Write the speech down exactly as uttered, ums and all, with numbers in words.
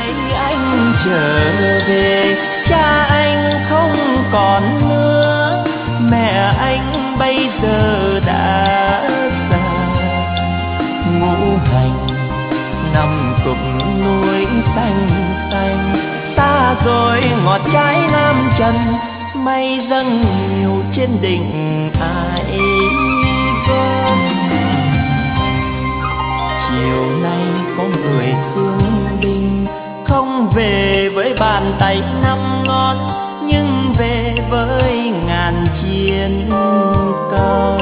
thấy anh trở về, cha anh không còn nữa, mẹ anh bây giờ đã già. Ngũ hành nằm cụm núi xanh xanh, xa rồi ngọt trái nam trần, mây dâng nhiều trên đỉnh Ải Vân. Chiều nay có người thương binh, không về với bàn tay năm ngón, nhưng về với ngàn chiến công.